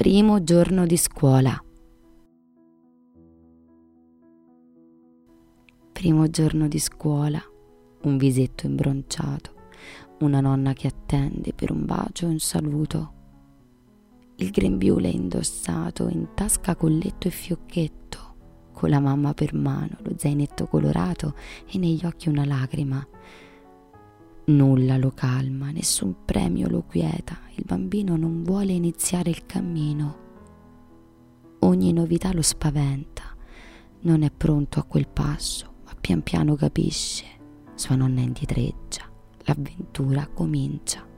Primo giorno di scuola. Primo giorno di scuola, un visetto imbronciato, una nonna che attende per un bacio e un saluto. Il grembiule indossato, in tasca colletto e fiocchetto, con la mamma per mano, lo zainetto colorato e negli occhi una lacrima. Nulla lo calma, nessun premio lo quieta, il bambino non vuole iniziare il cammino. Ogni novità lo spaventa, non è pronto a quel passo, ma pian piano capisce, sua nonna indietreggia, l'avventura comincia.